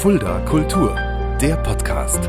Fulda Kultur, der Podcast.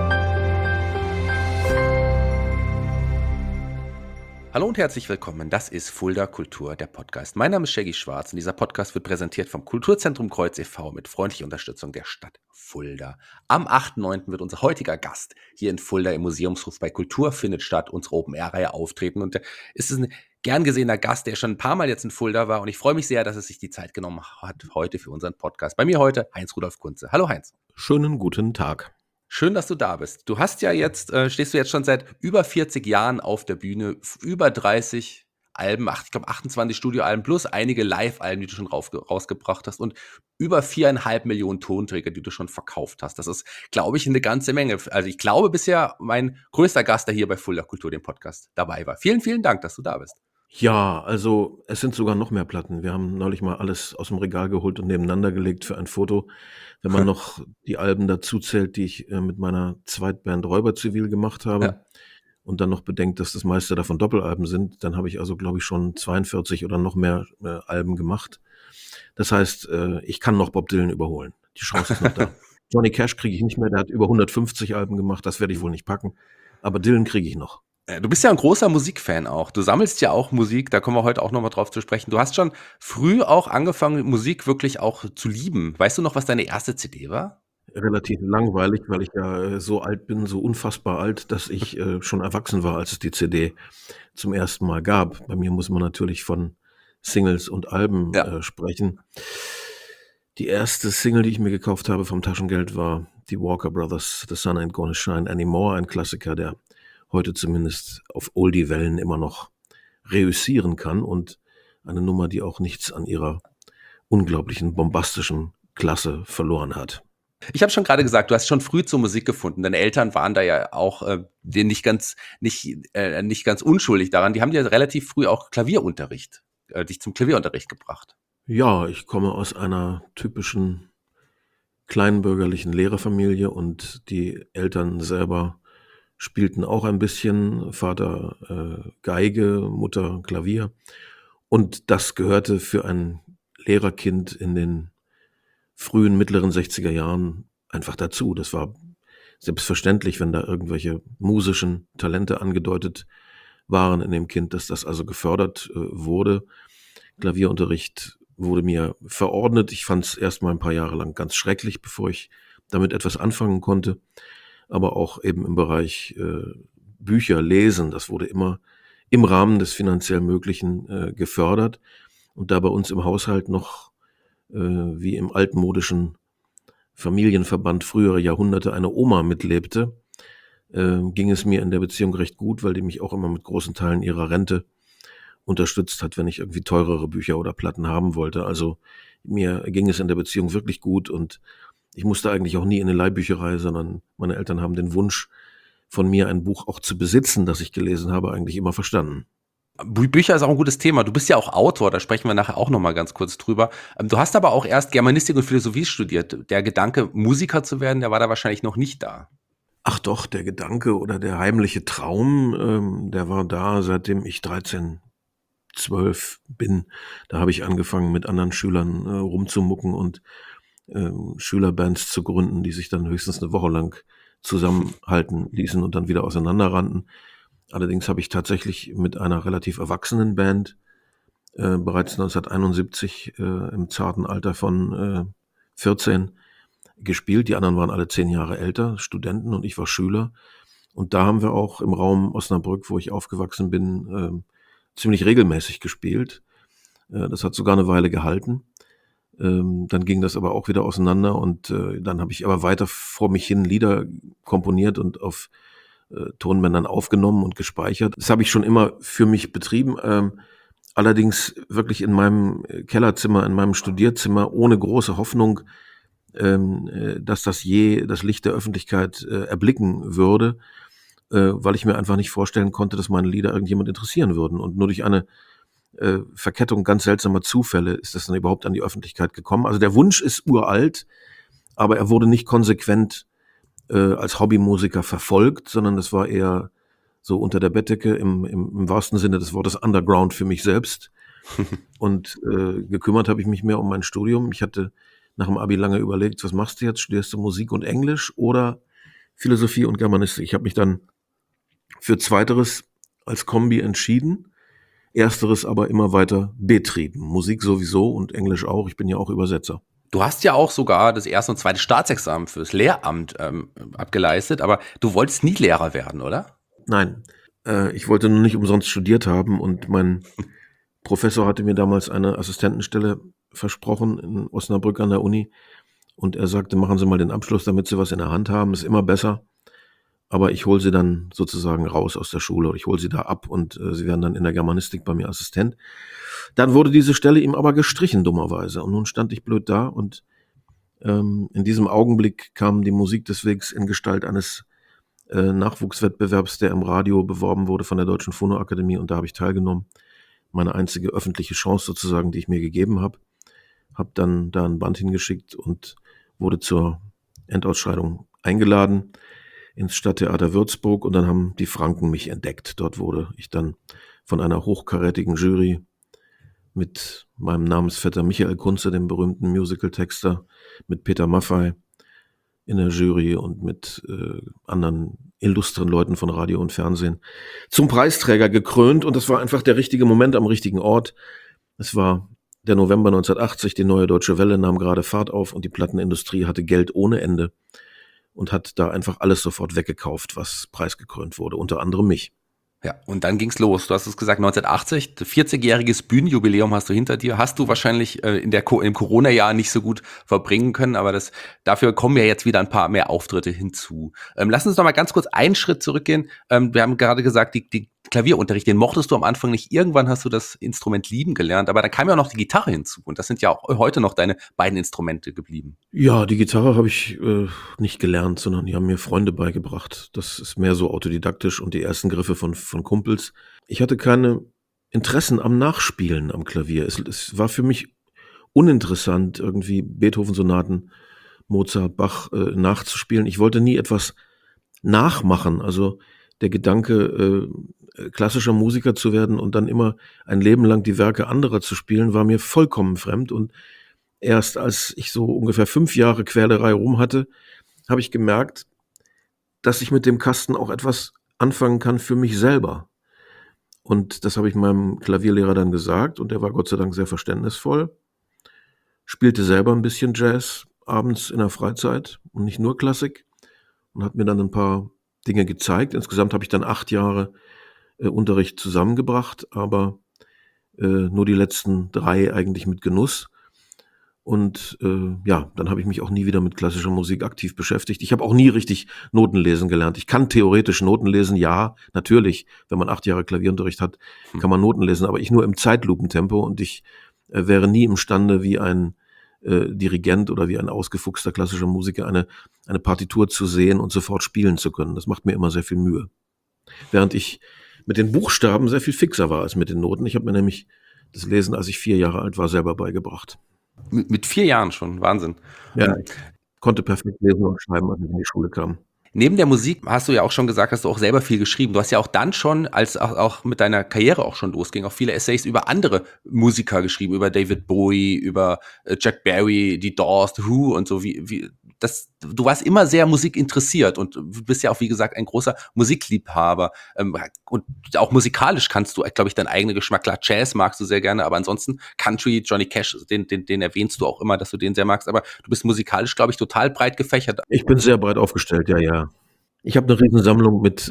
Hallo und herzlich willkommen, das ist Fulda Kultur, der Podcast. Mein Name ist Shaggy Schwarz und dieser Podcast wird präsentiert vom Kulturzentrum Kreuz e.V. mit freundlicher Unterstützung der Stadt Fulda. Am 8.9. wird unser heutiger Gast hier in Fulda im Museumshof bei Kultur findet statt, unsere Open-Air-Reihe auftreten. Und ist es ein gern gesehener Gast, der schon ein paar Mal jetzt in Fulda war. Und ich freue mich sehr, dass er sich die Zeit genommen hat heute für unseren Podcast. Bei mir heute Heinz-Rudolf Kunze. Hallo Heinz. Schönen guten Tag. Schön, dass du da bist. Du hast ja jetzt, stehst du jetzt schon seit über 40 Jahren auf der Bühne, über 30 Alben, ich glaube 28 Studioalben plus einige Live-Alben, die du schon rausgebracht hast und über 4,5 Millionen Tonträger, die du schon verkauft hast. Das ist, glaube ich, eine ganze Menge. Also ich glaube bisher mein größter Gast, der hier bei Fulda Kultur, dem Podcast, dabei war. Vielen, vielen Dank, dass du da bist. Ja, also es sind sogar noch mehr Platten. Wir haben neulich mal alles aus dem Regal geholt und nebeneinander gelegt für ein Foto. Wenn man noch die Alben dazu zählt, die ich mit meiner Zweitband Räuberzivil gemacht habe Ja. und dann noch bedenkt, dass das meiste davon Doppelalben sind, dann habe ich also, glaube ich, schon 42 oder noch mehr Alben gemacht. Das heißt, ich kann noch Bob Dylan überholen. Die Chance ist noch da. Johnny Cash kriege ich nicht mehr, der hat über 150 Alben gemacht, das werde ich wohl nicht packen. Aber Dylan kriege ich noch. Du bist ja ein großer Musikfan auch. Du sammelst ja auch Musik, da kommen wir heute auch nochmal drauf zu sprechen. Du hast schon früh auch angefangen, Musik wirklich auch zu lieben. Weißt du noch, was deine erste CD war? Relativ langweilig, weil ich ja so alt bin, so unfassbar alt, dass ich schon erwachsen war, als es die CD zum ersten Mal gab. Bei mir muss man natürlich von Singles und Alben sprechen. Die erste Single, die ich mir gekauft habe vom Taschengeld, war die Walker Brothers, The Sun Ain't Gonna Shine Anymore, ein Klassiker, der heute zumindest auf Oldie-Wellen immer noch reüssieren kann und eine Nummer, die auch nichts an ihrer unglaublichen, bombastischen Klasse verloren hat. Ich habe schon gerade gesagt, du hast schon früh zur Musik gefunden. Deine Eltern waren da ja auch nicht ganz unschuldig daran. Die haben dir relativ früh auch Klavierunterricht, dich zum Klavierunterricht gebracht. Ja, ich komme aus einer typischen kleinbürgerlichen Lehrerfamilie und die Eltern selber spielten auch ein bisschen, Vater Geige, Mutter Klavier. Und das gehörte für ein Lehrerkind in den frühen, mittleren 60er Jahren einfach dazu. Das war selbstverständlich, wenn da irgendwelche musischen Talente angedeutet waren in dem Kind, dass das also gefördert wurde. Klavierunterricht wurde mir verordnet. Ich fand es erst mal ein paar Jahre lang ganz schrecklich, bevor ich damit etwas anfangen konnte. Aber auch eben im Bereich Bücher lesen, das wurde immer im Rahmen des finanziell Möglichen gefördert. Und da bei uns im Haushalt noch wie im altmodischen Familienverband frühere Jahrhunderte eine Oma mitlebte, ging es mir in der Beziehung recht gut, weil die mich auch immer mit großen Teilen ihrer Rente unterstützt hat, wenn ich irgendwie teurere Bücher oder Platten haben wollte. Also mir ging es in der Beziehung wirklich gut und ich musste eigentlich auch nie in eine Leihbücherei, sondern meine Eltern haben den Wunsch von mir, ein Buch auch zu besitzen, das ich gelesen habe, eigentlich immer verstanden. Bücher ist auch ein gutes Thema. Du bist ja auch Autor, da sprechen wir nachher auch nochmal ganz kurz drüber. Du hast aber auch erst Germanistik und Philosophie studiert. Der Gedanke, Musiker zu werden, der war da wahrscheinlich noch nicht da. Ach doch, der Gedanke oder der heimliche Traum, der war da, seitdem ich 13, 12 bin. Da habe ich angefangen, mit anderen Schülern rumzumucken und Schülerbands zu gründen, die sich dann höchstens eine Woche lang zusammenhalten ließen und dann wieder auseinanderrannten. Allerdings habe ich tatsächlich mit einer relativ erwachsenen Band bereits 1971 im zarten Alter von 14 gespielt. Die anderen waren alle 10 Jahre älter, Studenten, und ich war Schüler. Und da haben wir auch im Raum Osnabrück, wo ich aufgewachsen bin, ziemlich regelmäßig gespielt. Das hat sogar eine Weile gehalten. Dann ging das aber auch wieder auseinander und dann habe ich aber weiter vor mich hin Lieder komponiert und auf Tonbändern aufgenommen und gespeichert. Das habe ich schon immer für mich betrieben, allerdings wirklich in meinem Kellerzimmer, in meinem Studierzimmer, ohne große Hoffnung, dass das je das Licht der Öffentlichkeit erblicken würde, weil ich mir einfach nicht vorstellen konnte, dass meine Lieder irgendjemand interessieren würden. Und nur durch eine Verkettung ganz seltsamer Zufälle ist das dann überhaupt an die Öffentlichkeit gekommen. Also der Wunsch ist uralt, aber er wurde nicht konsequent als Hobbymusiker verfolgt, sondern das war eher so unter der Bettdecke im wahrsten Sinne des Wortes Underground für mich selbst. Und gekümmert habe ich mich mehr um mein Studium. Ich hatte nach dem Abi lange überlegt, was machst du jetzt? Studierst du Musik und Englisch oder Philosophie und Germanistik? Ich habe mich dann für Zweiteres als Kombi entschieden, Ersteres aber immer weiter betrieben. Musik sowieso und Englisch auch. Ich bin ja auch Übersetzer. Du hast ja auch sogar das erste und zweite Staatsexamen fürs Lehramt abgeleistet, aber du wolltest nie Lehrer werden, oder? Nein, ich wollte nur nicht umsonst studiert haben und mein Professor hatte mir damals eine Assistentenstelle versprochen in Osnabrück an der Uni und er sagte, machen Sie mal den Abschluss, damit Sie was in der Hand haben, ist immer besser, aber ich hole Sie dann sozusagen raus aus der Schule, ich hole Sie da ab und Sie werden dann in der Germanistik bei mir Assistent. Dann wurde diese Stelle ihm aber gestrichen, dummerweise, und nun stand ich blöd da und in diesem Augenblick kam die Musik des Wegs in Gestalt eines Nachwuchswettbewerbs, der im Radio beworben wurde von der Deutschen Phonoakademie und da habe ich teilgenommen. Meine einzige öffentliche Chance sozusagen, die ich mir gegeben habe. Habe dann da ein Band hingeschickt und wurde zur Endausscheidung eingeladen ins Stadttheater Würzburg und dann haben die Franken mich entdeckt. Dort wurde ich dann von einer hochkarätigen Jury mit meinem Namensvetter Michael Kunze, dem berühmten Musical-Texter, mit Peter Maffay in der Jury und mit anderen illustren Leuten von Radio und Fernsehen zum Preisträger gekrönt und das war einfach der richtige Moment am richtigen Ort. Es war der November 1980, die Neue Deutsche Welle nahm gerade Fahrt auf und die Plattenindustrie hatte Geld ohne Ende und hat da einfach alles sofort weggekauft, was preisgekrönt wurde, unter anderem mich. Ja, und dann ging's los. Du hast es gesagt, 1980, 40-jähriges Bühnenjubiläum hast du hinter dir. Hast du wahrscheinlich im Corona-Jahr nicht so gut verbringen können, aber dafür kommen ja jetzt wieder ein paar mehr Auftritte hinzu. Lass uns noch mal ganz kurz einen Schritt zurückgehen. Wir haben gerade gesagt, die Klavierunterricht, den mochtest du am Anfang nicht. Irgendwann hast du das Instrument lieben gelernt, aber da kam ja auch noch die Gitarre hinzu. Und das sind ja auch heute noch deine beiden Instrumente geblieben. Ja, die Gitarre habe ich nicht gelernt, sondern die haben mir Freunde beigebracht. Das ist mehr so autodidaktisch und die ersten Griffe von Kumpels. Ich hatte keine Interessen am Nachspielen am Klavier. Es war für mich uninteressant, irgendwie Beethoven-Sonaten, Mozart, Bach nachzuspielen. Ich wollte nie etwas nachmachen. Also der Gedanke, klassischer Musiker zu werden und dann immer ein Leben lang die Werke anderer zu spielen, war mir vollkommen fremd. Und erst als ich so ungefähr 5 Jahre Quälerei rum hatte, habe ich gemerkt, dass ich mit dem Kasten auch etwas anfangen kann für mich selber. Und das habe ich meinem Klavierlehrer dann gesagt und der war Gott sei Dank sehr verständnisvoll. Spielte selber ein bisschen Jazz abends in der Freizeit und nicht nur Klassik und hat mir dann ein paar Dinge gezeigt. Insgesamt habe ich dann 8 Jahre Unterricht zusammengebracht, aber nur die letzten 3 eigentlich mit Genuss. Und ja, dann habe ich mich auch nie wieder mit klassischer Musik aktiv beschäftigt. Ich habe auch nie richtig Noten lesen gelernt. Ich kann theoretisch Noten lesen, ja, natürlich. Wenn man 8 Jahre Klavierunterricht hat, kann man Noten lesen, aber ich nur im Zeitlupentempo und ich wäre nie imstande, wie ein Dirigent oder wie ein ausgefuchster klassischer Musiker eine Partitur zu sehen und sofort spielen zu können. Das macht mir immer sehr viel Mühe. Während ich mit den Buchstaben sehr viel fixer war als mit den Noten. Ich habe mir nämlich das Lesen, als ich 4 Jahre alt war, selber beigebracht. Mit 4 Jahren schon, Wahnsinn. Ja, ich konnte perfekt lesen und schreiben, als ich in die Schule kam. Neben der Musik hast du ja auch schon gesagt, hast du auch selber viel geschrieben. Du hast ja auch dann schon, als auch mit deiner Karriere auch schon losging, auch viele Essays über andere Musiker geschrieben, über David Bowie, über Chuck Berry, die Doors, The Who und so. Du warst immer sehr musikinteressiert und du bist ja auch, wie gesagt, ein großer Musikliebhaber. Und auch musikalisch kannst du, glaube ich, deinen eigenen Geschmack. Klar, Jazz magst du sehr gerne, aber ansonsten Country, Johnny Cash, den erwähnst du auch immer, dass du den sehr magst. Aber du bist musikalisch, glaube ich, total breit gefächert. Ich bin sehr breit aufgestellt, ja. Ich habe eine Riesensammlung mit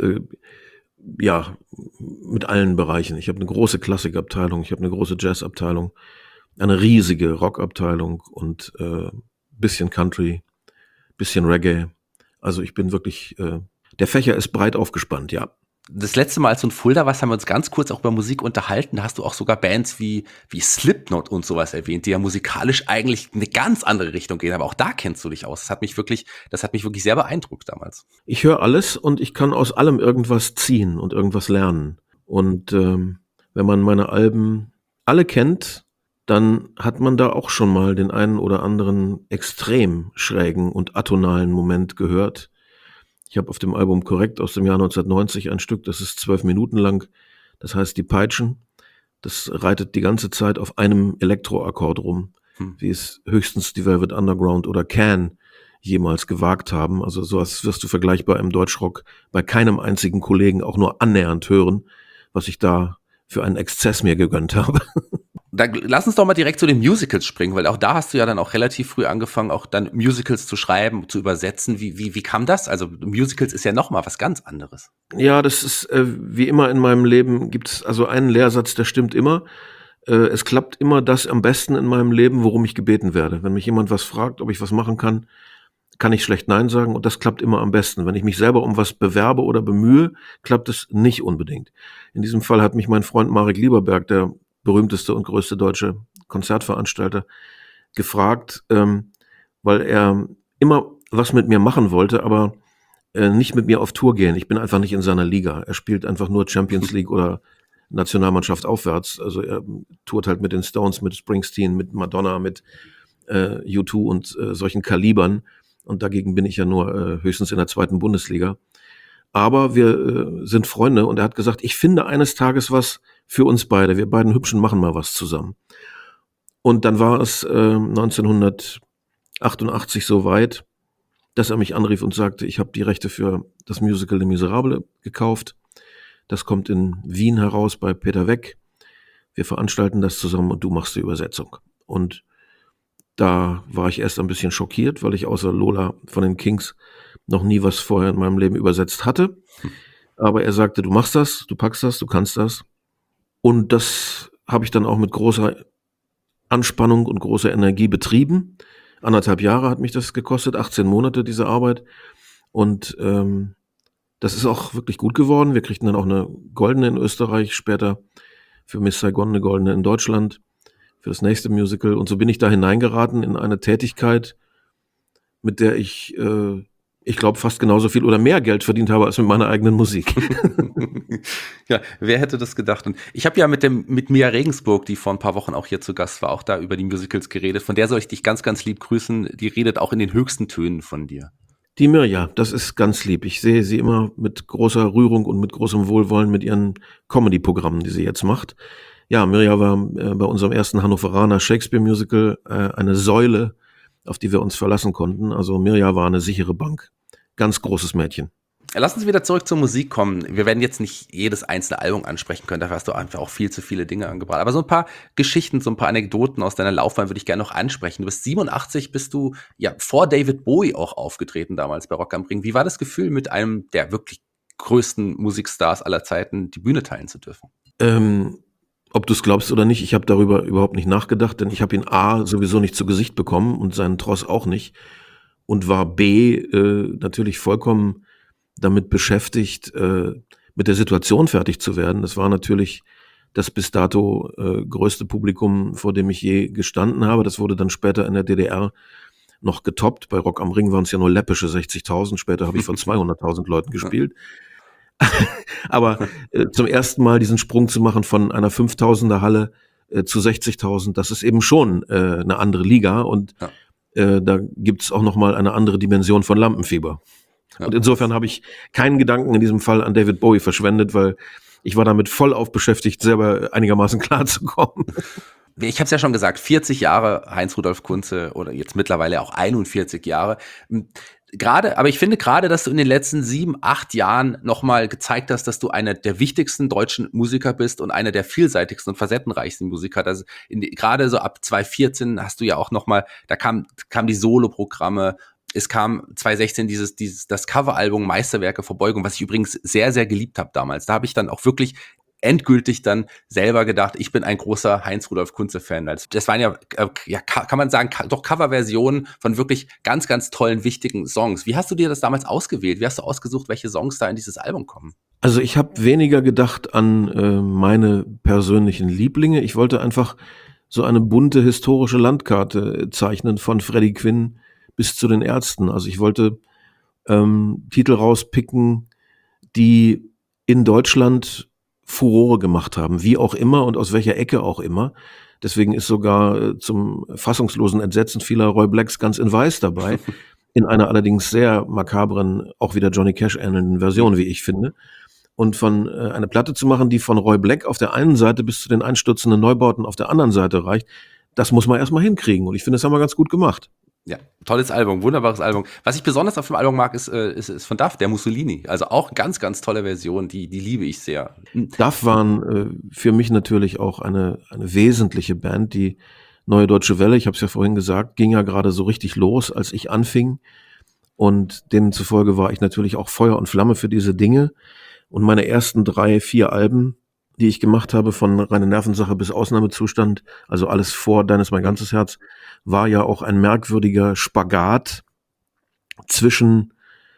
allen Bereichen. Ich habe eine große Klassikabteilung, ich habe eine große Jazzabteilung, eine riesige Rockabteilung und bisschen Country, bisschen Reggae. Also ich bin wirklich, der Fächer ist breit aufgespannt, ja. Das letzte Mal, als du in Fulda warst, haben wir uns ganz kurz auch über Musik unterhalten. Da hast du auch sogar Bands wie Slipknot und sowas erwähnt, die ja musikalisch eigentlich eine ganz andere Richtung gehen. Aber auch da kennst du dich aus. Das hat mich wirklich sehr beeindruckt damals. Ich höre alles und ich kann aus allem irgendwas ziehen und irgendwas lernen. Und wenn man meine Alben alle kennt, dann hat man da auch schon mal den einen oder anderen extrem schrägen und atonalen Moment gehört. Ich habe auf dem Album Korrekt aus dem Jahr 1990 ein Stück, das ist 12 Minuten lang, das heißt Die Peitschen. Das reitet die ganze Zeit auf einem Elektroakkord rum. wie es höchstens die Velvet Underground oder Can jemals gewagt haben. Also sowas wirst du vergleichbar im Deutschrock bei keinem einzigen Kollegen auch nur annähernd hören, was ich da für einen Exzess mir gegönnt habe. Lass uns doch mal direkt zu den Musicals springen, weil auch da hast du ja dann auch relativ früh angefangen, auch dann Musicals zu schreiben, zu übersetzen. Wie kam das? Also Musicals ist ja noch mal was ganz anderes. Ja, das ist wie immer in meinem Leben gibt es also einen Lehrsatz, der stimmt immer. Es klappt immer das am besten in meinem Leben, worum ich gebeten werde. Wenn mich jemand was fragt, ob ich was machen kann, kann ich schlecht Nein sagen und das klappt immer am besten. Wenn ich mich selber um was bewerbe oder bemühe, klappt es nicht unbedingt. In diesem Fall hat mich mein Freund Marek Lieberberg, der berühmteste und größte deutsche Konzertveranstalter, gefragt, weil er immer was mit mir machen wollte, aber nicht mit mir auf Tour gehen. Ich bin einfach nicht in seiner Liga. Er spielt einfach nur Champions League oder Nationalmannschaft aufwärts. Also er tourt halt mit den Stones, mit Springsteen, mit Madonna, mit U2 und solchen Kalibern. Und dagegen bin ich ja nur höchstens in der 2. Bundesliga. Aber wir sind Freunde und er hat gesagt, ich finde eines Tages was für uns beide. Wir beiden Hübschen machen mal was zusammen. Und dann war es 1988 so weit, dass er mich anrief und sagte, ich habe die Rechte für das Musical Les Miserables gekauft. Das kommt in Wien heraus bei Peter Weck. Wir veranstalten das zusammen und du machst die Übersetzung. Und da war ich erst ein bisschen schockiert, weil ich außer Lola von den Kings noch nie was vorher in meinem Leben übersetzt hatte. Aber er sagte, du machst das, du packst das, du kannst das. Und das habe ich dann auch mit großer Anspannung und großer Energie betrieben. 1,5 Jahre hat mich das gekostet, 18 Monate diese Arbeit. Und das ist auch wirklich gut geworden. Wir kriegten dann auch eine Goldene in Österreich, später für Miss Saigon eine Goldene in Deutschland, für das nächste Musical. Und so bin ich da hineingeraten in eine Tätigkeit, mit der ich glaube, fast genauso viel oder mehr Geld verdient habe als mit meiner eigenen Musik. Ja, wer hätte das gedacht? Und ich habe ja mit Mia Regensburg, die vor ein paar Wochen auch hier zu Gast war, auch da über die Musicals geredet. Von der soll ich dich ganz, ganz lieb grüßen. Die redet auch in den höchsten Tönen von dir. Die Mirja, das ist ganz lieb. Ich sehe sie immer mit großer Rührung und mit großem Wohlwollen mit ihren Comedy-Programmen, die sie jetzt macht. Ja, Mirja war bei unserem ersten Hannoveraner Shakespeare-Musical eine Säule, auf die wir uns verlassen konnten. Also Mirja war eine sichere Bank. Ganz großes Mädchen. Lass uns wieder zurück zur Musik kommen. Wir werden jetzt nicht jedes einzelne Album ansprechen können, dafür hast du einfach auch viel zu viele Dinge angebracht. Aber so ein paar Geschichten, so ein paar Anekdoten aus deiner Laufbahn würde ich gerne noch ansprechen. Du bist 87, bist du ja vor David Bowie auch aufgetreten damals bei Rock am Ring. Wie war das Gefühl, mit einem der wirklich größten Musikstars aller Zeiten die Bühne teilen zu dürfen? Ob du es glaubst oder nicht, ich habe darüber überhaupt nicht nachgedacht, denn ich habe ihn A sowieso nicht zu Gesicht bekommen und seinen Tross auch nicht. Und war B natürlich vollkommen damit beschäftigt, mit der Situation fertig zu werden. Das war natürlich das bis dato größte Publikum, vor dem ich je gestanden habe. Das wurde dann später in der DDR noch getoppt. Bei Rock am Ring waren es ja nur läppische 60.000. Später habe ich vor 200.000 Leuten gespielt. Aber zum ersten Mal diesen Sprung zu machen von einer 5.000er Halle zu 60.000, das ist eben schon eine andere Liga und da gibt's auch noch mal eine andere Dimension von Lampenfieber. Ja. Und insofern habe ich keinen Gedanken in diesem Fall an David Bowie verschwendet, weil ich war damit voll auf beschäftigt, selber einigermaßen klarzukommen. Ich habe es ja schon gesagt, 40 Jahre Heinz-Rudolf Kunze oder jetzt mittlerweile auch 41 Jahre. Aber ich finde gerade, dass du in den letzten 7, 8 Jahren nochmal gezeigt hast, dass du einer der wichtigsten deutschen Musiker bist und einer der vielseitigsten und facettenreichsten Musiker. Gerade so ab 2014 hast du ja auch nochmal, da kam die Soloprogramme, es kam 2016 das Coveralbum Meisterwerke Verbeugung, was ich übrigens sehr, sehr geliebt habe damals. Da habe ich dann auch wirklich endgültig dann selber gedacht, ich bin ein großer Heinz-Rudolf Kunze-Fan. Also das waren ja, kann man sagen, doch Coverversionen von wirklich ganz, ganz tollen, wichtigen Songs. Wie hast du dir das damals ausgewählt? Wie hast du ausgesucht, welche Songs da in dieses Album kommen? Also ich habe weniger gedacht an meine persönlichen Lieblinge. Ich wollte einfach so eine bunte historische Landkarte zeichnen von Freddie Quinn bis zu den Ärzten. Also ich wollte Titel rauspicken, die in Deutschland Furore gemacht haben, wie auch immer und aus welcher Ecke auch immer. Deswegen ist sogar zum fassungslosen Entsetzen vieler Roy Blacks ganz in Weiß dabei, in einer allerdings sehr makabren, auch wieder Johnny Cash ähnelnden Version, wie ich finde. Und von eine Platte zu machen, die von Roy Black auf der einen Seite bis zu den einstürzenden Neubauten auf der anderen Seite reicht, das muss man erstmal hinkriegen. Und ich finde, das haben wir ganz gut gemacht. Ja, tolles Album, wunderbares Album. Was ich besonders auf dem Album mag, ist von Duff, der Mussolini. Also auch ganz, ganz tolle Version, die liebe ich sehr. Duff waren für mich natürlich auch eine wesentliche Band. Die Neue Deutsche Welle, ich habe es ja vorhin gesagt, ging ja gerade so richtig los, als ich anfing. Und demzufolge war ich natürlich auch Feuer und Flamme für diese Dinge. Und meine ersten 3, 4 Alben, die ich gemacht habe, von Reine Nervensache bis Ausnahmezustand, also alles vor Deines mein ganzes Herz, war ja auch ein merkwürdiger Spagat zwischen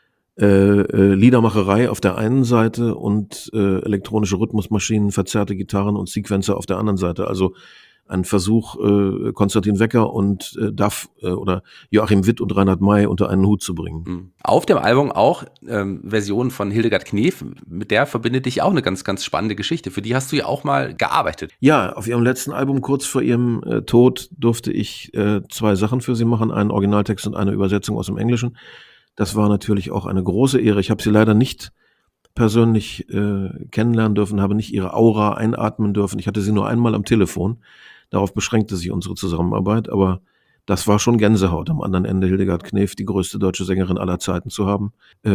Liedermacherei auf der einen Seite und elektronische Rhythmusmaschinen, verzerrte Gitarren und Sequencer auf der anderen Seite. Also ein Versuch, Konstantin Wecker und Duff oder Joachim Witt und Reinhard May unter einen Hut zu bringen. Auf dem Album auch Versionen von Hildegard Knef, mit der verbindet dich auch eine ganz, ganz spannende Geschichte. Für die hast du ja auch mal gearbeitet. Ja, auf ihrem letzten Album, kurz vor ihrem Tod, durfte ich 2 Sachen für sie machen, einen Originaltext und eine Übersetzung aus dem Englischen. Das war natürlich auch eine große Ehre. Ich habe sie leider nicht persönlich kennenlernen dürfen, habe nicht ihre Aura einatmen dürfen. Ich hatte sie nur einmal am Telefon. Darauf beschränkte sich unsere Zusammenarbeit, aber das war schon Gänsehaut, am anderen Ende Hildegard Knef, die größte deutsche Sängerin aller Zeiten zu haben.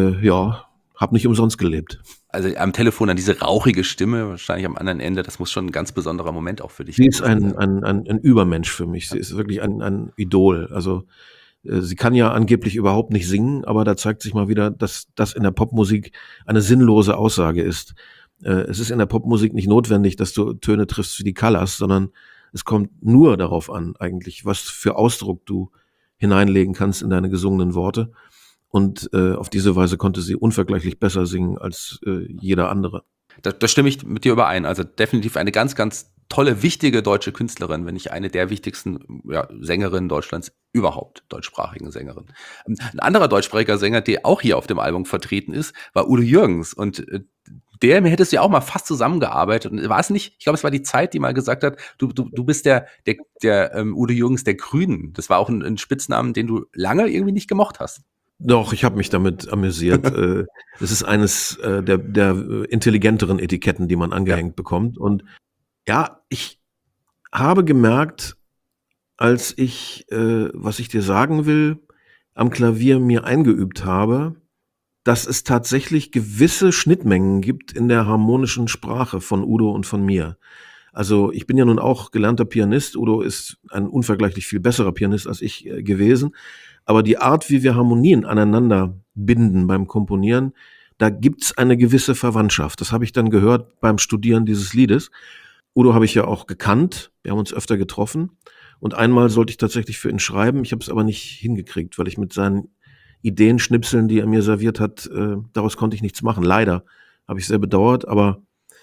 Habe nicht umsonst gelebt. Also am Telefon an diese rauchige Stimme, wahrscheinlich am anderen Ende, das muss schon ein ganz besonderer Moment auch für dich sein. Sie ist ein Übermensch für mich. Sie ist wirklich ein Idol. Also sie kann ja angeblich überhaupt nicht singen, aber da zeigt sich mal wieder, dass das in der Popmusik eine sinnlose Aussage ist. Es ist in der Popmusik nicht notwendig, dass du Töne triffst wie die Callas, sondern es kommt nur darauf an, eigentlich, was für Ausdruck du hineinlegen kannst in deine gesungenen Worte. Und auf diese Weise konnte sie unvergleichlich besser singen als jeder andere. Da stimme ich mit dir überein. Also definitiv eine ganz, ganz tolle, wichtige deutsche Künstlerin, wenn nicht eine der wichtigsten Sängerinnen Deutschlands überhaupt, deutschsprachigen Sängerin. Ein anderer deutschsprachiger Sänger, der auch hier auf dem Album vertreten ist, war Udo Jürgens. Und mir hättest du ja auch mal fast zusammengearbeitet. Und war es nicht, ich glaube, es war die Zeit, die mal gesagt hat, du bist der Udo Jürgens der Grünen. Das war auch ein Spitznamen, den du lange irgendwie nicht gemocht hast. Doch, ich habe mich damit amüsiert. Es ist eines der intelligenteren Etiketten, die man angehängt bekommt. Und ja, ich habe gemerkt, als ich, was ich dir sagen will, am Klavier mir eingeübt habe, dass es tatsächlich gewisse Schnittmengen gibt in der harmonischen Sprache von Udo und von mir. Also ich bin ja nun auch gelernter Pianist. Udo ist ein unvergleichlich viel besserer Pianist als ich gewesen. Aber die Art, wie wir Harmonien aneinander binden beim Komponieren, da gibt's eine gewisse Verwandtschaft. Das habe ich dann gehört beim Studieren dieses Liedes. Udo habe ich ja auch gekannt. Wir haben uns öfter getroffen. Und einmal sollte ich tatsächlich für ihn schreiben. Ich habe es aber nicht hingekriegt, weil ich mit seinen Ideenschnipseln, die er mir serviert hat, daraus konnte ich nichts machen. Leider habe ich sehr bedauert. Aber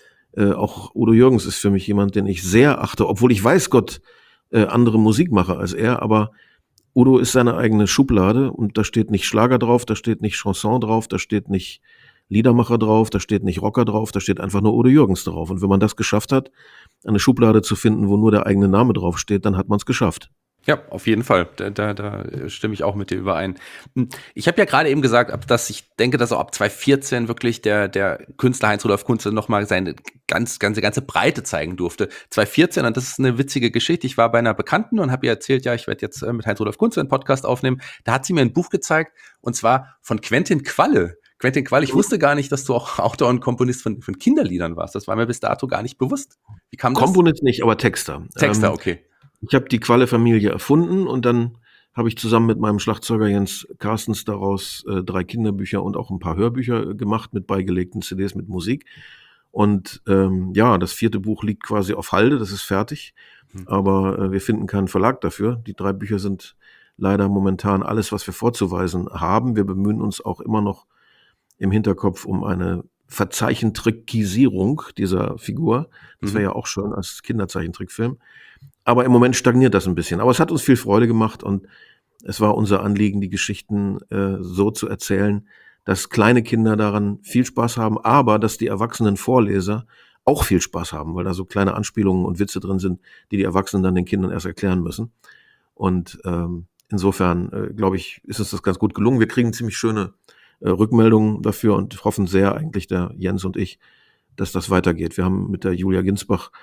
auch Udo Jürgens ist für mich jemand, den ich sehr achte, obwohl ich weiß Gott andere Musik mache als er. Aber Udo ist seine eigene Schublade und da steht nicht Schlager drauf, da steht nicht Chanson drauf, da steht nicht Liedermacher drauf, da steht nicht Rocker drauf, da steht einfach nur Udo Jürgens drauf. Und wenn man das geschafft hat, eine Schublade zu finden, wo nur der eigene Name drauf steht, dann hat man es geschafft. Ja, auf jeden Fall. Da stimme ich auch mit dir überein. Ich habe ja gerade eben gesagt, dass ich denke, dass auch ab 2014 wirklich der Künstler Heinz-Rudolf Kunze nochmal seine ganze Breite zeigen durfte. 2014, und das ist eine witzige Geschichte, ich war bei einer Bekannten und habe ihr erzählt, ja, ich werde jetzt mit Heinz-Rudolf Kunze einen Podcast aufnehmen. Da hat sie mir ein Buch gezeigt, und zwar von Quentin Qualle. Quentin Qualle, ich wusste gar nicht, dass du auch Autor und Komponist von Kinderliedern warst. Das war mir bis dato gar nicht bewusst. Wie kam das? Komponist nicht, aber Texter. Texter, okay. Ich habe die Qualle-Familie erfunden und dann habe ich zusammen mit meinem Schlagzeuger Jens Carstens daraus 3 Kinderbücher und auch ein paar Hörbücher gemacht mit beigelegten CDs mit Musik. Und das 4. Buch liegt quasi auf Halde, das ist fertig. Aber wir finden keinen Verlag dafür. Die 3 Bücher sind leider momentan alles, was wir vorzuweisen haben. Wir bemühen uns auch immer noch im Hinterkopf um eine Verzeichentrickisierung dieser Figur. Das wäre ja auch schön als Kinderzeichentrickfilm. Aber im Moment stagniert das ein bisschen. Aber es hat uns viel Freude gemacht und es war unser Anliegen, die Geschichten so zu erzählen, dass kleine Kinder daran viel Spaß haben, aber dass die erwachsenen Vorleser auch viel Spaß haben, weil da so kleine Anspielungen und Witze drin sind, die die Erwachsenen dann den Kindern erst erklären müssen. Und insofern, glaube ich, ist uns das ganz gut gelungen. Wir kriegen ziemlich schöne Rückmeldungen dafür und hoffen sehr, eigentlich der Jens und ich, dass das weitergeht. Wir haben mit der Julia Ginsbach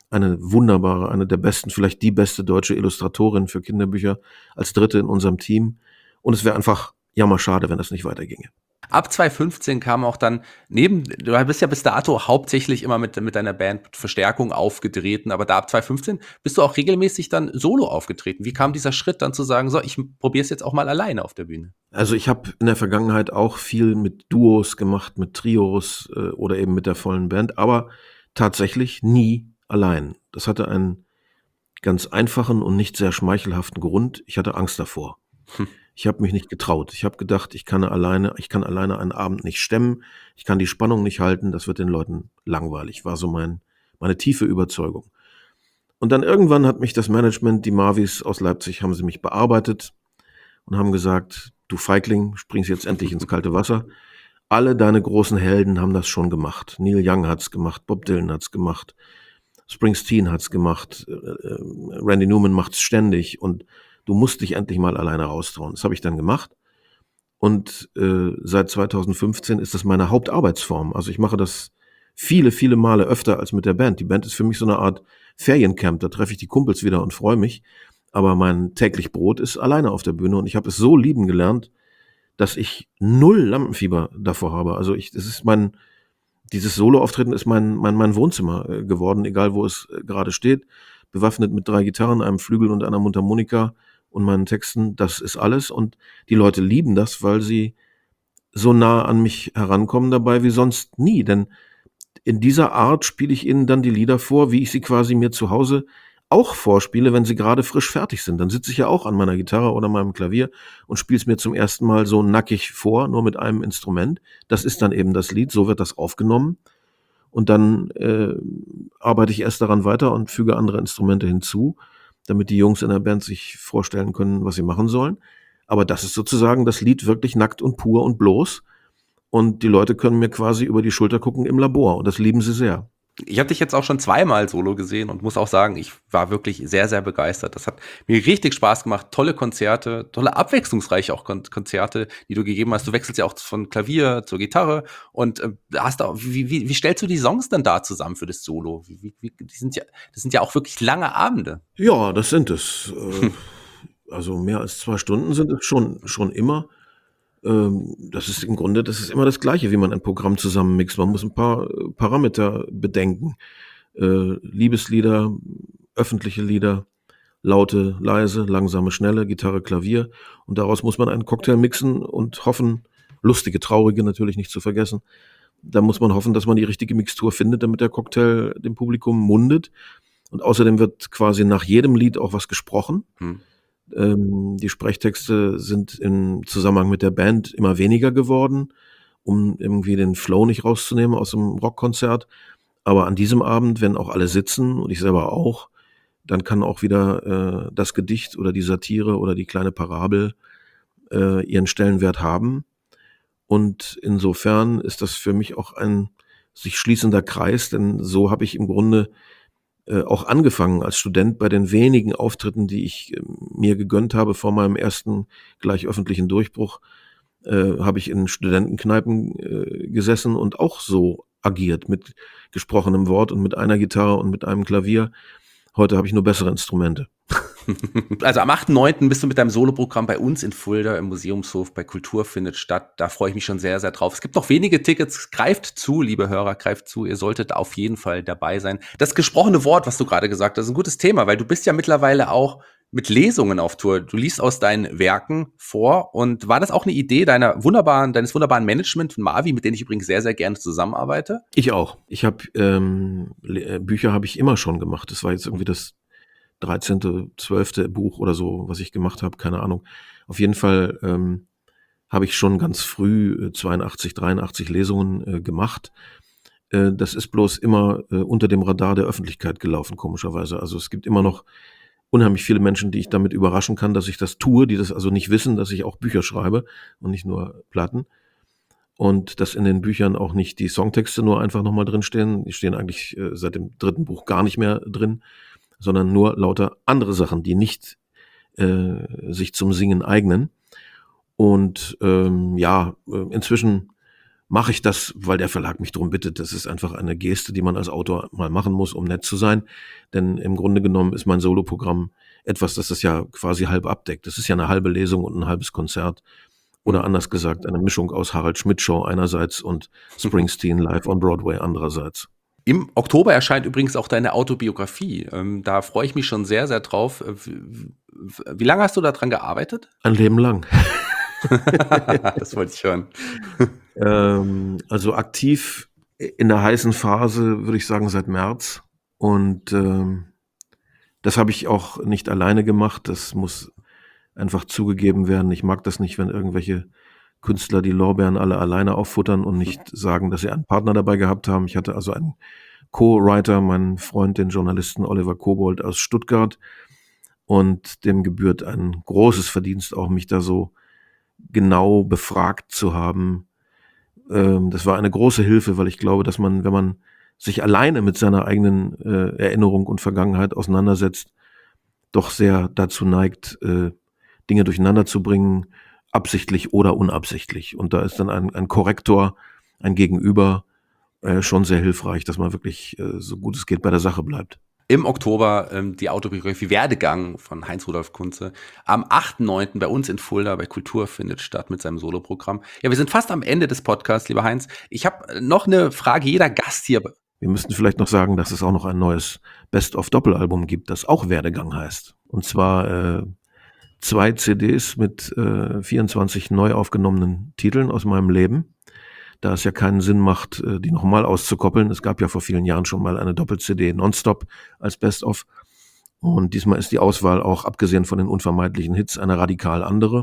eine wunderbare, eine der besten, vielleicht die beste deutsche Illustratorin für Kinderbücher als dritte in unserem Team. Und es wäre einfach jammerschade, wenn das nicht weiterginge. Ab 2015 kam auch dann du bist ja bis dato hauptsächlich immer mit deiner Band mit Verstärkung aufgetreten, aber da ab 2015 bist du auch regelmäßig dann solo aufgetreten. Wie kam dieser Schritt dann zu sagen, so, ich probiere es jetzt auch mal alleine auf der Bühne? Also ich habe in der Vergangenheit auch viel mit Duos gemacht, mit Trios oder eben mit der vollen Band, aber tatsächlich nie allein. Das hatte einen ganz einfachen und nicht sehr schmeichelhaften Grund. Ich hatte Angst davor. Ich habe mich nicht getraut. Ich habe gedacht, ich kann alleine einen Abend nicht stemmen. Ich kann die Spannung nicht halten. Das wird den Leuten langweilig. War so meine tiefe Überzeugung. Und dann irgendwann hat mich das Management, die Marvis aus Leipzig, haben sie mich bearbeitet und haben gesagt, du Feigling, springst jetzt endlich ins kalte Wasser. Alle deine großen Helden haben das schon gemacht. Neil Young hat's gemacht, Bob Dylan hat's gemacht, Springsteen hat's gemacht, Randy Newman macht's ständig und du musst dich endlich mal alleine raustrauen. Das habe ich dann gemacht und seit 2015 ist das meine Hauptarbeitsform. Also ich mache das viele, viele Male öfter als mit der Band. Die Band ist für mich so eine Art Feriencamp, da treffe ich die Kumpels wieder und freue mich. Aber mein täglich Brot ist alleine auf der Bühne und ich habe es so lieben gelernt, dass ich null Lampenfieber davor habe. Also dieses Soloauftreten ist mein Wohnzimmer geworden, egal wo es gerade steht. Bewaffnet mit 3 Gitarren, einem Flügel und einer Mundharmonika und meinen Texten, das ist alles. Und die Leute lieben das, weil sie so nah an mich herankommen dabei wie sonst nie. Denn in dieser Art spiele ich ihnen dann die Lieder vor, wie ich sie quasi mir zu Hause auch vorspiele, wenn sie gerade frisch fertig sind. Dann sitze ich ja auch an meiner Gitarre oder meinem Klavier und spiele es mir zum ersten Mal so nackig vor, nur mit einem Instrument. Das ist dann eben das Lied, so wird das aufgenommen. Und dann arbeite ich erst daran weiter und füge andere Instrumente hinzu, damit die Jungs in der Band sich vorstellen können, was sie machen sollen. Aber das ist sozusagen das Lied wirklich nackt und pur und bloß. Und die Leute können mir quasi über die Schulter gucken im Labor. Und das lieben sie sehr. Ich habe dich jetzt auch schon zweimal solo gesehen und muss auch sagen, ich war wirklich sehr, sehr begeistert. Das hat mir richtig Spaß gemacht. Tolle Konzerte, tolle abwechslungsreiche auch Konzerte, die du gegeben hast. Du wechselst ja auch von Klavier zur Gitarre und hast auch, wie stellst du die Songs dann da zusammen für das Solo? Das sind ja auch wirklich lange Abende. Ja, das sind es. Also mehr als 2 Stunden sind es schon immer. Das ist immer das Gleiche, wie man ein Programm zusammenmixt. Man muss ein paar Parameter bedenken. Liebeslieder, öffentliche Lieder, laute, leise, langsame, schnelle, Gitarre, Klavier. Und daraus muss man einen Cocktail mixen und hoffen, lustige, traurige natürlich nicht zu vergessen. Da muss man hoffen, dass man die richtige Mixtur findet, damit der Cocktail dem Publikum mundet. Und außerdem wird quasi nach jedem Lied auch was gesprochen. Die Sprechtexte sind im Zusammenhang mit der Band immer weniger geworden, um irgendwie den Flow nicht rauszunehmen aus dem Rockkonzert. Aber an diesem Abend, wenn auch alle sitzen und ich selber auch, dann kann auch wieder das Gedicht oder die Satire oder die kleine Parabel ihren Stellenwert haben. Und insofern ist das für mich auch ein sich schließender Kreis, denn so habe ich im Grunde auch angefangen als Student bei den wenigen Auftritten, die ich mir gegönnt habe vor meinem ersten gleich öffentlichen Durchbruch, habe ich in Studentenkneipen gesessen und auch so agiert mit gesprochenem Wort und mit einer Gitarre und mit einem Klavier. Heute habe ich nur bessere Instrumente. Also am 8.9. bist du mit deinem Soloprogramm bei uns in Fulda im Museumshof bei Kultur findet statt. Da freue ich mich schon sehr, sehr drauf. Es gibt noch wenige Tickets. Greift zu, liebe Hörer, greift zu. Ihr solltet auf jeden Fall dabei sein. Das gesprochene Wort, was du gerade gesagt hast, ist ein gutes Thema, weil du bist ja mittlerweile auch mit Lesungen auf Tour. Du liest aus deinen Werken vor. Und war das auch eine Idee deines wunderbaren Management von Marvi, mit denen ich übrigens sehr, sehr gerne zusammenarbeite? Ich auch. Bücher habe ich immer schon gemacht. Das war jetzt irgendwie das 13., 12. Buch oder so, was ich gemacht habe, keine Ahnung. Auf jeden Fall habe ich schon ganz früh 82, 83 Lesungen gemacht. Das ist bloß immer unter dem Radar der Öffentlichkeit gelaufen, komischerweise. Also es gibt immer noch unheimlich viele Menschen, die ich damit überraschen kann, dass ich das tue, die das also nicht wissen, dass ich auch Bücher schreibe und nicht nur Platten. Und dass in den Büchern auch nicht die Songtexte nur einfach nochmal drinstehen. Die stehen eigentlich seit dem 3. Buch gar nicht mehr drin, sondern nur lauter andere Sachen, die nicht sich zum Singen eignen. Und inzwischen mache ich das, weil der Verlag mich darum bittet. Das ist einfach eine Geste, die man als Autor mal machen muss, um nett zu sein. Denn im Grunde genommen ist mein Soloprogramm etwas, das das ja quasi halb abdeckt. Das ist ja eine halbe Lesung und ein halbes Konzert. Oder anders gesagt, eine Mischung aus Harald Schmidt Show einerseits und Springsteen live on Broadway andererseits. Im Oktober erscheint übrigens auch deine Autobiografie. Da freue ich mich schon sehr, sehr drauf. Wie lange hast du daran gearbeitet? Ein Leben lang. Das wollte ich hören. Also aktiv in der heißen Phase, würde ich sagen, seit März. Und das habe ich auch nicht alleine gemacht. Das muss einfach zugegeben werden. Ich mag das nicht, wenn irgendwelche Künstler die Lorbeeren alle alleine auffuttern und nicht sagen, dass sie einen Partner dabei gehabt haben. Ich hatte also einen Co-Writer, meinen Freund, den Journalisten Oliver Kobold aus Stuttgart. Und dem gebührt ein großes Verdienst, auch mich da so genau befragt zu haben. Das war eine große Hilfe, weil ich glaube, dass man, wenn man sich alleine mit seiner eigenen Erinnerung und Vergangenheit auseinandersetzt, doch sehr dazu neigt, Dinge durcheinander zu bringen, absichtlich oder unabsichtlich. Und da ist dann ein Korrektor, ein Gegenüber schon sehr hilfreich, dass man wirklich so gut es geht bei der Sache bleibt. Im Oktober die Autobiografie Werdegang von Heinz-Rudolf Kunze. Am 8.9. bei uns in Fulda bei Kultur findet statt mit seinem Soloprogramm. Ja, wir sind fast am Ende des Podcasts, lieber Heinz. Ich habe noch eine Frage, jeder Gast hier. Wir müssten vielleicht noch sagen, dass es auch noch ein neues Best-of-Doppelalbum gibt, das auch Werdegang heißt. Und zwar 2 CDs mit 24 neu aufgenommenen Titeln aus meinem Leben. Da es ja keinen Sinn macht, die nochmal auszukoppeln. Es gab ja vor vielen Jahren schon mal eine Doppel-CD Nonstop als Best-of. Und diesmal ist die Auswahl auch, abgesehen von den unvermeidlichen Hits, eine radikal andere.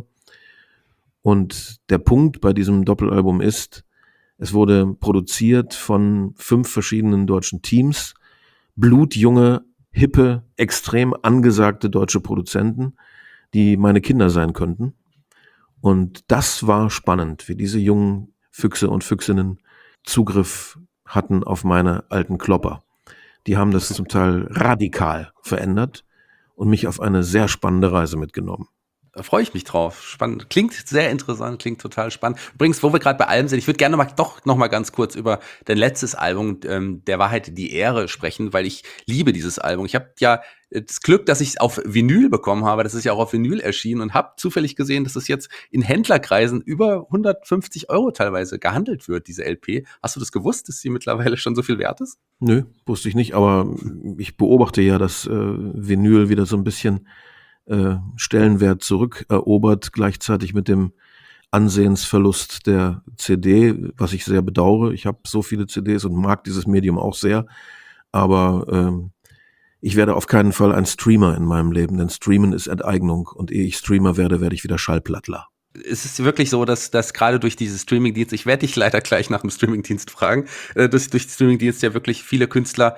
Und der Punkt bei diesem Doppelalbum ist, es wurde produziert von 5 verschiedenen deutschen Teams. Blutjunge, hippe, extrem angesagte deutsche Produzenten, die meine Kinder sein könnten. Und das war spannend, wie diese jungen Füchse und Füchsinnen Zugriff hatten auf meine alten Klopper. Die haben das zum Teil radikal verändert und mich auf eine sehr spannende Reise mitgenommen. Da freue ich mich drauf. Spannend. Klingt sehr interessant, klingt total spannend. Übrigens, wo wir gerade bei allem sind, ich würde gerne noch mal ganz kurz über dein letztes Album, der Wahrheit die Ehre, sprechen, weil ich liebe dieses Album. Ich habe ja das Glück, dass ich es auf Vinyl bekommen habe. Das ist ja auch auf Vinyl erschienen und habe zufällig gesehen, dass es jetzt in Händlerkreisen über 150 € teilweise gehandelt wird, diese LP. Hast du das gewusst, dass sie mittlerweile schon so viel wert ist? Nö, wusste ich nicht, aber ich beobachte ja, dass Vinyl wieder so ein bisschen Stellenwert zurückerobert, gleichzeitig mit dem Ansehensverlust der CD, was ich sehr bedauere. Ich habe so viele CDs und mag dieses Medium auch sehr, aber ich werde auf keinen Fall ein Streamer in meinem Leben, denn Streamen ist Enteignung und ehe ich Streamer werde, werde ich wieder Schallplattler. Es ist wirklich so, dass gerade durch diese Streamingdienste, ich werde dich leider gleich nach dem Streamingdienst fragen, dass durch Streamingdienst ja wirklich viele Künstler,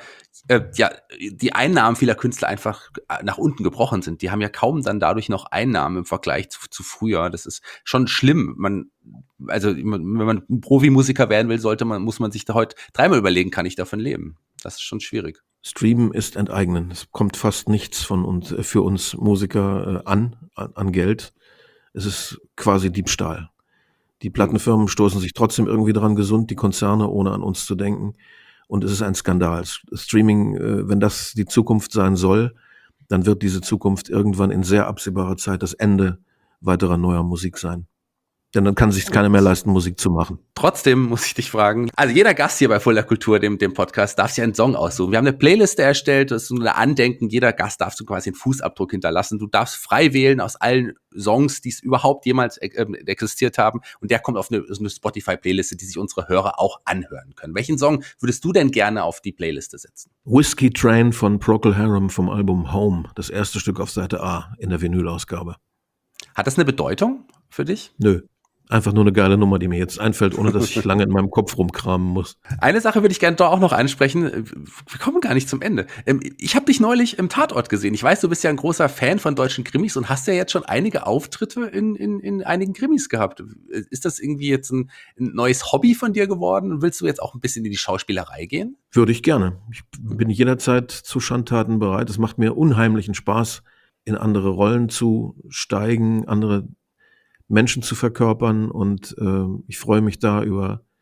die Einnahmen vieler Künstler einfach nach unten gebrochen sind. Die haben ja kaum dann dadurch noch Einnahmen im Vergleich zu früher. Das ist schon schlimm. Wenn man Profimusiker werden will, muss man sich da heute 3-mal überlegen, kann ich davon leben? Das ist schon schwierig. Streamen ist enteignen. Es kommt fast nichts von uns, für uns Musiker an Geld. Es ist quasi Diebstahl. Die Plattenfirmen stoßen sich trotzdem irgendwie dran gesund, die Konzerne, ohne an uns zu denken. Und es ist ein Skandal. Streaming, wenn das die Zukunft sein soll, dann wird diese Zukunft irgendwann in sehr absehbarer Zeit das Ende weiterer neuer Musik sein. Denn dann kann sich keiner mehr leisten, Musik zu machen. Trotzdem muss ich dich fragen, also jeder Gast hier bei Fulda Kultur, dem Podcast, darf sich einen Song aussuchen. Wir haben eine Playliste erstellt, das ist so ein Andenken, jeder Gast darf so quasi einen Fußabdruck hinterlassen. Du darfst frei wählen aus allen Songs, die es überhaupt jemals existiert haben, und der kommt auf eine Spotify-Playliste, die sich unsere Hörer auch anhören können. Welchen Song würdest du denn gerne auf die Playliste setzen? Whiskey Train von Procol Harum vom Album Home, das erste Stück auf Seite A in der Vinyl-Ausgabe. Hat das eine Bedeutung für dich? Nö. Einfach nur eine geile Nummer, die mir jetzt einfällt, ohne dass ich lange in meinem Kopf rumkramen muss. Eine Sache würde ich gerne doch auch noch ansprechen. Wir kommen gar nicht zum Ende. Ich habe dich neulich im Tatort gesehen. Ich weiß, du bist ja ein großer Fan von deutschen Krimis und hast ja jetzt schon einige Auftritte in einigen Krimis gehabt. Ist das irgendwie jetzt ein neues Hobby von dir geworden? Willst du jetzt auch ein bisschen in die Schauspielerei gehen? Würde ich gerne. Ich bin jederzeit zu Schandtaten bereit. Es macht mir unheimlichen Spaß, in andere Rollen zu steigen, andere Menschen zu verkörpern, und ich freue mich da über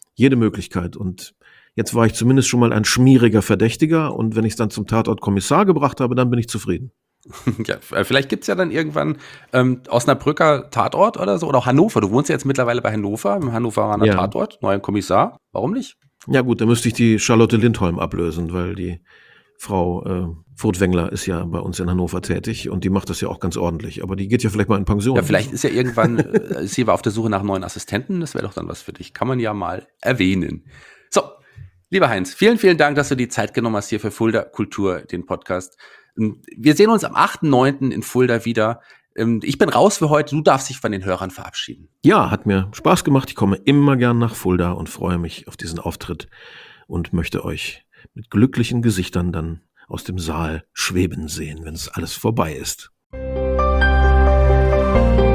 jede Möglichkeit. Und jetzt war ich zumindest schon mal ein schmieriger Verdächtiger. Und wenn ich es dann zum Tatort Kommissar gebracht habe, dann bin ich zufrieden. Ja, vielleicht gibt es ja dann irgendwann Osnabrücker Tatort oder so. Oder auch Hannover. Du wohnst ja jetzt mittlerweile bei Hannover, im Hannoveraner Ja. Tatort, neuer Kommissar. Warum nicht? Ja gut, da müsste ich die Charlotte Lindholm ablösen, weil die Frau Furtwängler ist ja bei uns in Hannover tätig und die macht das ja auch ganz ordentlich. Aber die geht ja vielleicht mal in Pension. Ja, vielleicht ist ja irgendwann, sie war auf der Suche nach einem neuen Assistenten. Das wäre doch dann was für dich. Kann man ja mal erwähnen. So, lieber Heinz, vielen, vielen Dank, dass du die Zeit genommen hast hier für Fulda Kultur, den Podcast. Wir sehen uns am 8.9. in Fulda wieder. Ich bin raus für heute. Du darfst dich von den Hörern verabschieden. Ja, hat mir Spaß gemacht. Ich komme immer gern nach Fulda und freue mich auf diesen Auftritt und möchte euch mit glücklichen Gesichtern dann aus dem Saal schweben sehen, wenn es alles vorbei ist.